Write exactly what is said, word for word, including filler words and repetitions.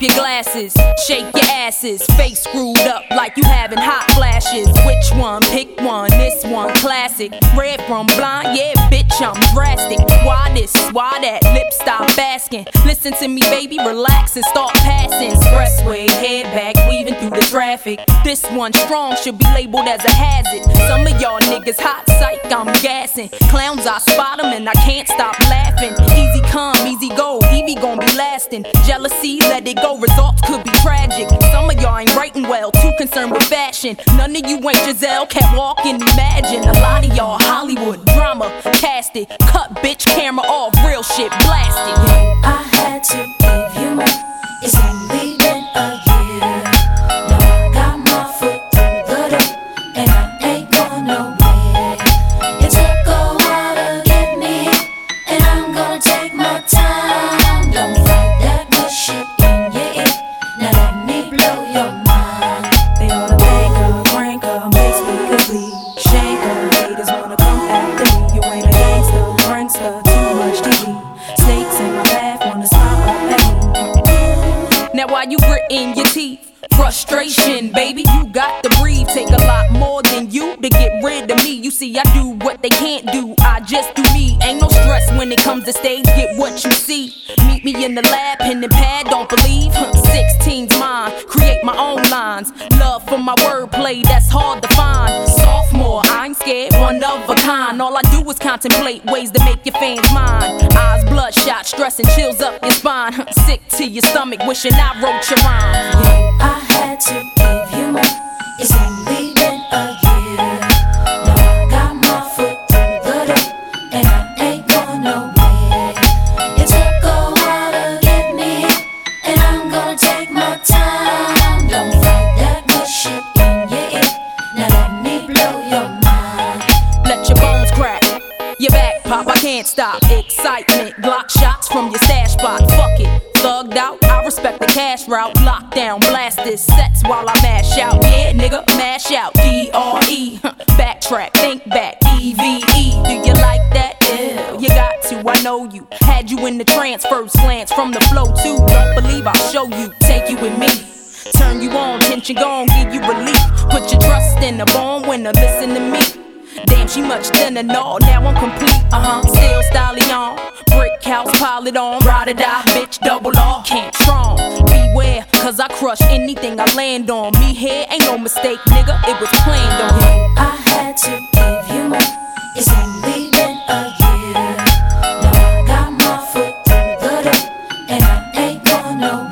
your glasses, shake your asses, face screwed up like you having hot flashes. Which one? Pick one. This one classic. Red from blind, yeah, bitch, I'm drastic. Why this? Why that? Lip stop asking. Listen to me, baby, relax and start passing. Expressway, head back, weaving through the traffic. This one strong should be labeled as a hazard. Some of y'all niggas hot psych, I'm gassing. Clowns, I spot them and I can't stop laughing. Easy come, easy go, Evie gon' be lasting. Jealousy, let it go, results could be tragic. Some of y'all ain't writing well, too concerned with fashion. None of you ain't Giselle, can't walk and imagine. A lot of y'all Hollywood drama, cast it. Cut bitch, camera off, real shit, blast it. I had to give you more. It's only been a year. Now I got my foot through the door, and I ain't going nowhere. It took a while to get me, and I'm gonna take my time. Don't fight that bullshit in your ear. Now let me blow your mind. They oughta thank her, crank her, make speakers bleed. Shank her, haters wanna come after me. You ain't a gangster, prankster, too much T V. Snakes in my path wanna smile up at me. Now while you gritting your teeth, frustration, baby, you got to breathe. Take a lot more than you to get rid of me. You see, I do what they can't do, I just do me. Ain't no stress when it comes to stage, get what you see. Meet me in the lab, pen and pad, don't believe. Huh, sixteen's mine, create my own lines. Love for my wordplay, that's hard to find. Sophomore, I ain't scared, one of a kind. All I do is contemplate ways to make your fans mine. Eyes bloodshot, stress and chills up your spine. Huh, sick to your stomach, wishing I wrote your rhymes. I had to give you more. It's only been a year. Now I got my foot through the door, and I ain't going nowhere. It took a while to get me, and I'm gonna take my time. Don't fight that bullshit in your ear. Now let me blow your mind. Let your bones crack, your back pop, I can't stop. Excitement, Glock shots from your stash spot. Fuck it, thugged out, I respect the cash route. Lockdown, blast this sets while I mash out. Yeah, nigga, mash out. D R E, backtrack, think back. E V E, do you like that? Yeah, you got to, I know you. Had you in the trance, first glance from the flow too. Don't believe I'll show you, take you with me. Turn you on, tension gone, give you relief. Put your trust in a born winner, listen to me. Damn, she much thinner, no, now I'm complete, uh-huh. Still stallion, brick house, pile it on. Ride or die, bitch, double R, can't strong. Beware, cause I crush anything I land on. Me here ain't no mistake, nigga, it was planned on. I had to give you more. It's only been a year. Now I got my foot through the door, and I ain't going nowhere.